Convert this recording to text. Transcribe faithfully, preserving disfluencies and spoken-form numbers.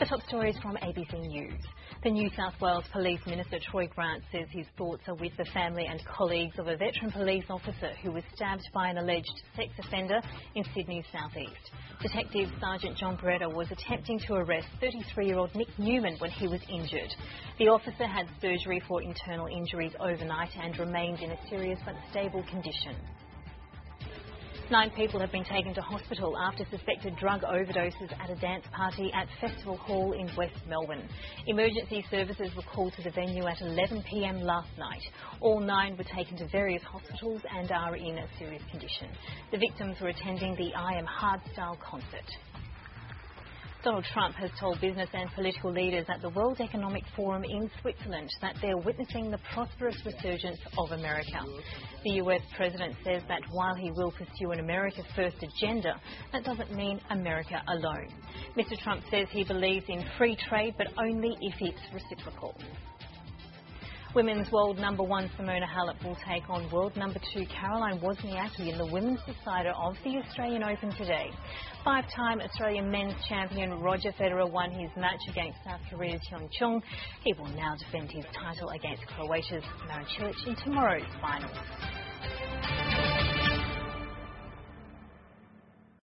The top stories from A B C News. The New South Wales Police Minister Troy Grant says his thoughts are with the family and colleagues of a veteran police officer who was stabbed by an alleged sex offender in Sydney's southeast. Detective Sergeant John Beretta was attempting to arrest thirty-three-year-old Nick Newman when he was injured. The officer had surgery for internal injuries overnight and remains in a serious but stable condition. Nine people have been taken to hospital after suspected drug overdoses at a dance party at Festival Hall in West Melbourne. Emergency services were called to the venue at eleven p m last night. All nine were taken to various hospitals and are in a serious condition. The victims were attending the I Am Hardstyle concert. Donald Trump has told business and political leaders at the World Economic Forum in Switzerland that they're witnessing the prosperous resurgence of America. The U S president says that while he will pursue an America First agenda, that doesn't mean America alone. Mister Trump says he believes in free trade, but only if it's reciprocal. Women's world number one Simona Halep will take on world number two Caroline Wozniacki in the women's decider of the Australian Open today. Five-time Australian men's champion Roger Federer won his match against South Korea's Hyun Chung. He will now defend his title against Croatia's Marin Cilic in tomorrow's finals.